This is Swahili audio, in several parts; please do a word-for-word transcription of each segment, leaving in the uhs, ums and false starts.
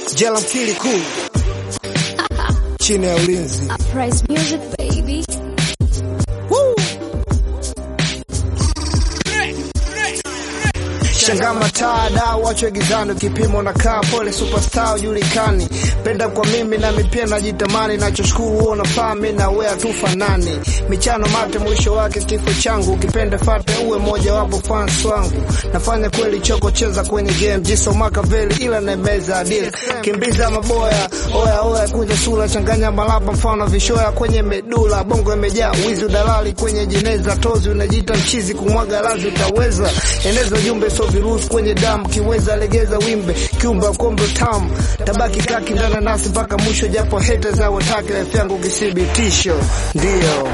Jela mkili cool. Chini ya ulinzi. Price music baby. Woo! Shangama tada wachwe gizano kipimo na kaa pole superstar ujulikani. Penda kwa mimi na mipia na jitamani na choshkuru uona fami na wea tufanani. Michano mate mwisho wake kifo changu. Ukipenda fate uwe moja wapo fans wangu. Nafanya kweli choko cheza kwenye game. Jiso makaveli ila nemeza deal. Kimbiza maboya oya oya kunja sula. Changanya malapa mfano vishoya kwenye medula. Bongo imejaa wizi udalali kwenye jineza. Tozi unajita mchizi kumwaga lazi utaweza. Eneza jumbe so virusi kwenye damu. Kiweza legeza wimbe kiumba kombo tamu. Tabaki kaki ndana nasi mpaka mwisho. Japo hete za watake life yangu kisibitisho. Ndio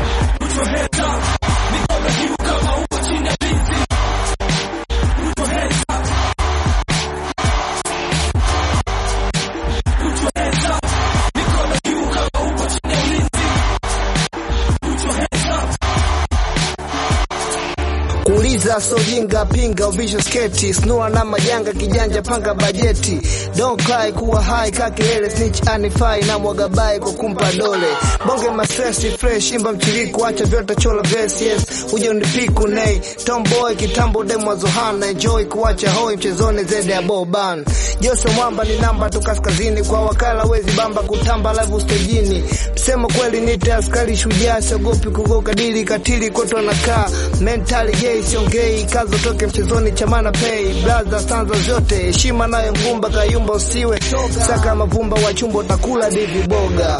kuuliza so jinga pinga uvisho sketi. Snua na majanga kijanja panga bajeti. Don't cry kuwa high kakilele snitch anifai na mwagabai kwa kumpa dole. Bonge ma stress fresh imba mchiriku acha vyote chola verse yes. Uje unipiku nei tomboy kitambo demo zohana. Enjoy kuacha hoi mchezone zede ya boban. Joso mwamba ni namba tu kaskazini. Kwa wakala wezi bamba kutamba live stajini. Sema kweli nite askari shujaa. Siogopi kugoka dili katili koto nakaa. Mentally gay siongei kazo toke mchezoni chamana pay. Blaza stanza zote heshima nayo ngumba kayumba usiwe. Saka mavumba wa chumbo utakula divi boga.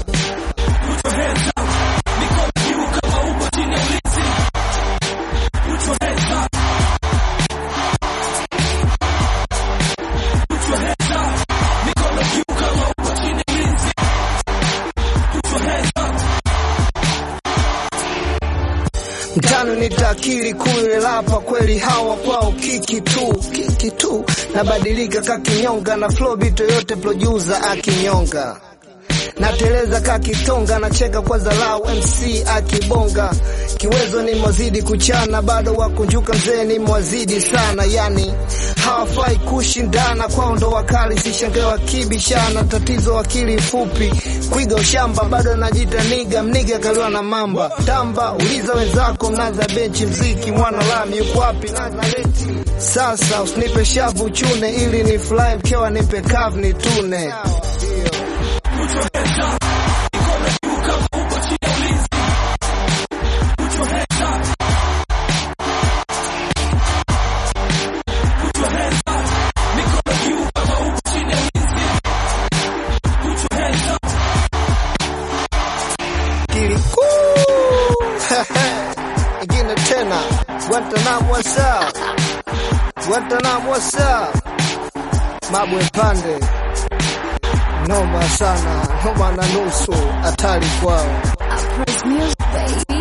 Mtano nitakiri kuile lapa kweli hawa kwao kiki tu kiki tu. Nabadilika kakinyonga na flow bito yote producer akinyonga. Nateleza kakitonga na cheka kwa zalau M C akibonga. Kiwezo ni mwazidi kuchana bado wakunjuka mzee ni mwazidi sana. Yani hawafai kushindana kwao ndo wakali sishangewa kibishana. Tatizo wakili fupi kuiga ushamba bado najita niga mniga kaliwa na mamba. Tamba uliza wenzako mnaza benchi mziki mwana lami yuko wapi Nazareti. Sasa usinipe shavu chune ili ni fly mkewa nipe kavu ni tune. Ingine tena Guantanamo what's up Guantanamo what's up Mabwe pande noma sana noma na nusu atali kwao. Price music baby.